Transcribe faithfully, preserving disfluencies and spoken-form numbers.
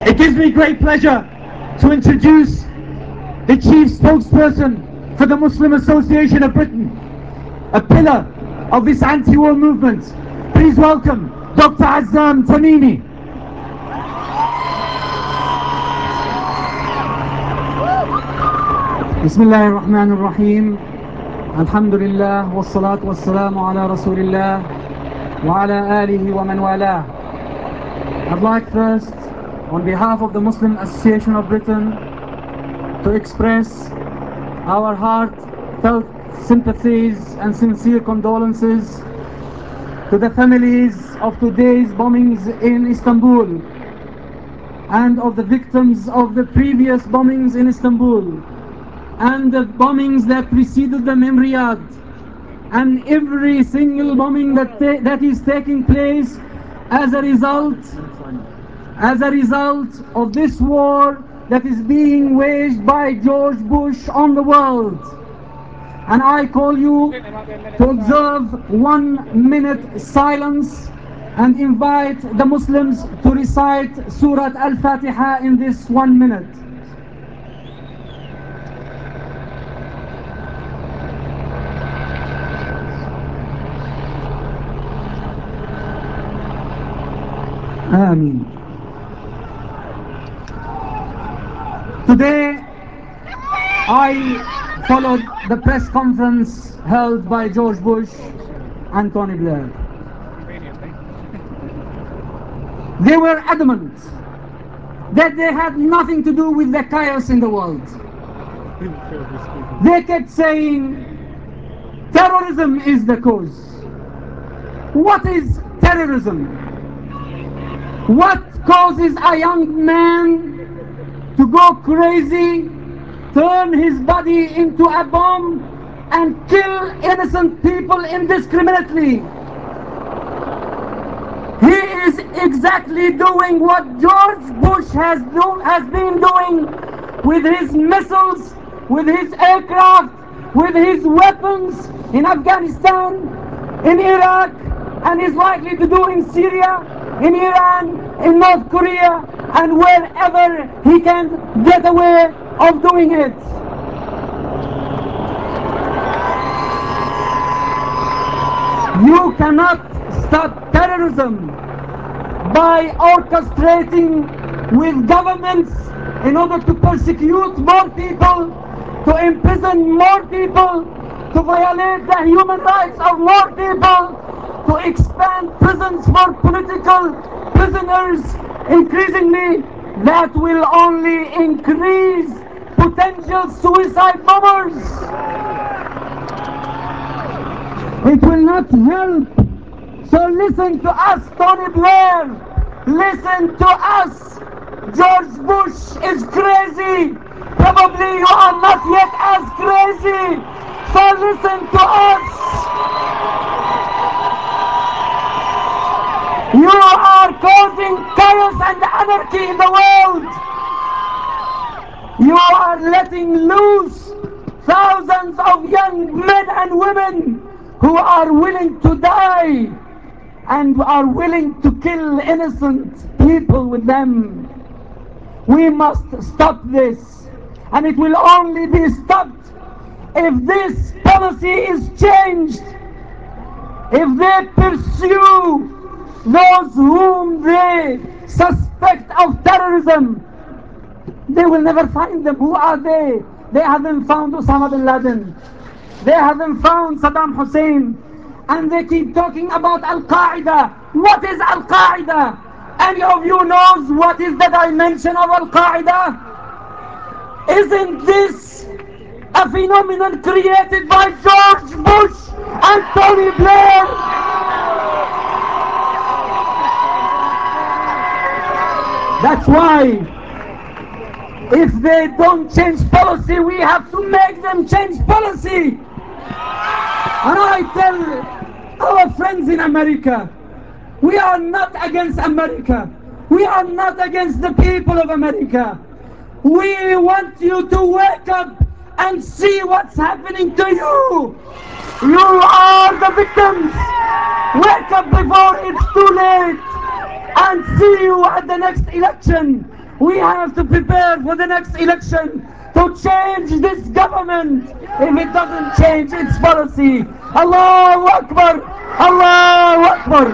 It gives me great pleasure to introduce the chief spokesperson for the Muslim Association of Britain, a pillar of this anti-war movement. Please welcome Doctor Azzam Tamimi. بسم الله الرحمن الرحيم الحمد لله والصلاة والسلام على رسول الله وعلى آله ومن والاه. I'd like first, on behalf of the Muslim Association of Britain, to express our heartfelt sympathies and sincere condolences to the families of today's bombings in Istanbul and of the victims of the previous bombings in Istanbul and the bombings that preceded them in Riyadh, and every single bombing that that is taking place as a result as a result of this war that is being waged by George Bush on the world. And I call you to observe one minute silence and invite the Muslims to recite Surah Al-Fatiha in this one minute. Ameen. Today, I followed the press conference held by George Bush and Tony Blair. They were adamant that they had nothing to do with the chaos in the world. They kept saying terrorism is the cause. What is terrorism? What causes a young man to go crazy, turn his body into a bomb, and kill innocent people indiscriminately? He is exactly doing what George Bush has, do, has been doing with his missiles, with his aircraft, with his weapons in Afghanistan, in Iraq, and is likely to do in Syria, in Iran, in North Korea, and wherever he can get away of doing it. You cannot stop terrorism by orchestrating with governments in order to persecute more people, to imprison more people, to violate the human rights of more people, to expand prisons for political prisoners increasingly. That will only increase potential suicide bombers. It will not help. So listen to us, Tony Blair. Listen to us. George Bush is crazy. Probably you are not yet as crazy. So listen to us. You are causing chaos and anarchy in the world. You are letting loose thousands of young men and women who are willing to die and are willing to kill innocent people with them. We must stop this, and it will only be stopped if this policy is changed, if they pursue those whom they suspect of terrorism. They will never find them. Who are they? They haven't found Osama bin Laden. They haven't found Saddam Hussein. And they keep talking about Al-Qaeda. What is Al-Qaeda? Any of you knows what is the dimension of Al-Qaeda? Isn't this a phenomenon created by George Bush and Tony Blair? That's why, if they don't change policy, we have to make them change policy. And I tell our friends in America, we are not against America. We are not against the people of America. We want you to wake up and see what's happening to you. You are the victims. Wake up before it's too late, and see you at the next election. We have to prepare for the next election to change this government if it doesn't change its policy. Allahu Akbar! Allahu Akbar!